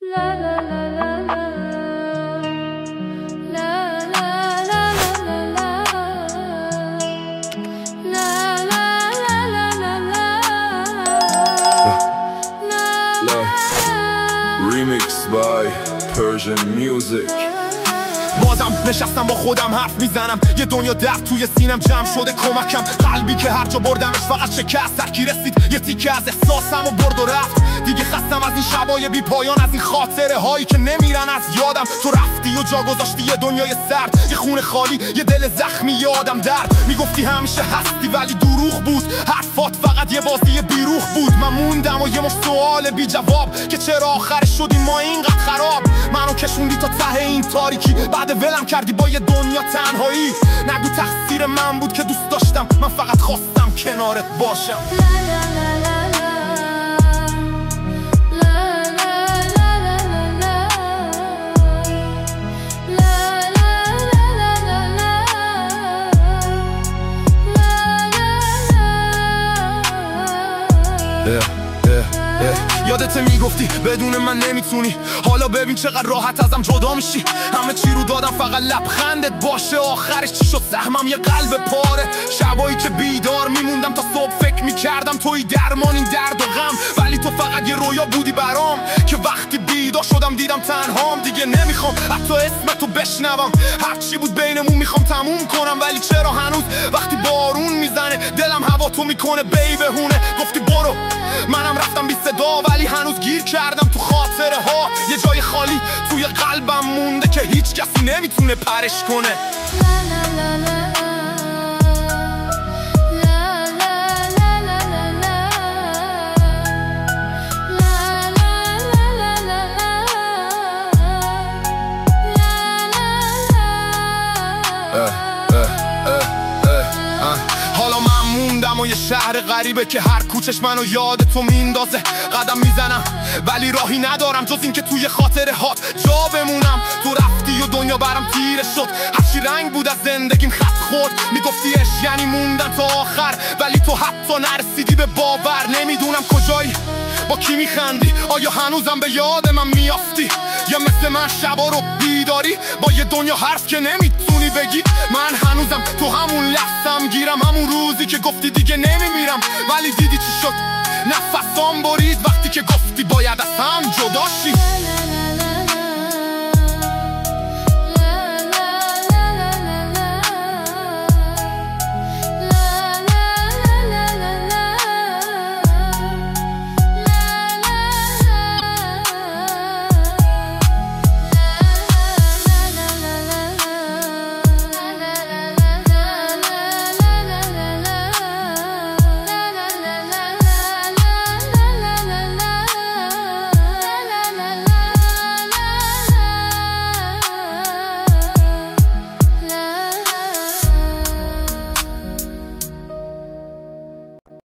Remix by Persian Music. بازم نشستم با خودم حرف میزنم، یه دنیا درد توی سینم جمع شده کمکم. قلبی که هر جا بردمش فقط شکست، سرکی رسید یه تیکه از احساسم و برد و رفت. دیگه خستم از این شبای بی پایان، از این خاطره هایی که نمیرن از یادم. تو رفتی و جا گذاشتی یه دنیای سرد، یه خونه خالی، یه دل زخمی، یه آدم درد. میگفتی همیشه هستی ولی دروغ بود، حرفات فقط یه بازی بیروح بود. من موندم و یه مش سوال بی جواب که چرا آخرش شدیم ما اینقدر خراب. منو کشوندی تا ته این تاریکی، بعد ولم کردی با یه دنیا تنهایی. نگو تقصیر من بود که دوست داشتم، من فقط خواستم کنارت باشم. یادت میگفتی بدون من نمیتونی، حالا ببین چقدر راحت ازم جدا میشی. همه چی رو دادم فقط لبخندت باشه، آخرش چی شد؟ سهمم یه قلب پاره. شبایی که بیدار میموندم تا صبح فکر میکردم توی درمان این درد و غم، ولی تو فقط یه رویا بودی برام که وقتی بیدار شدم دیدم تنهام. دیگه نمیخوام حتی اسمتو بشنوم، هرچی بود بینمون میخوام تموم کنم. ولی چرا هنوز وقتی بارون میزنه دلم هوا تو میکنه بی بهونه؟ گفتی برو منم رفتم بی صدا، ولی هنوز گیر کردم تو خاطره ها. یه جای خالی توی قلبم مونده که هیچ کسی نمیتونه پرش کنه. حالا من موندم و یه شهر غریبه که هر کوچش منو یاد تو میندازه. قدم میزنم ولی راهی ندارم جز این که توی خاطره هات جا بمونم. تو رفتی و دنیا برام تیره شد، هرچی رنگ بود از زندگیم خط خورد. میگفتی عشق یعنی موندن تا آخر، ولی تو حتی نرسیدی به باور. نمیدونم کجایی، با کی میخندی، آیا هنوزم به یاد من میافتی؟ یا مثل من شبا رو بیداری با یه دنیا حرف که نمیتونی بگی؟ من هنوزم تو همون لحظم گیرم، همون روزی که گفتی دیگه نمیمیرم. ولی دیدی چی شد؟ نفسام برید وقتی که گفتی باید از هم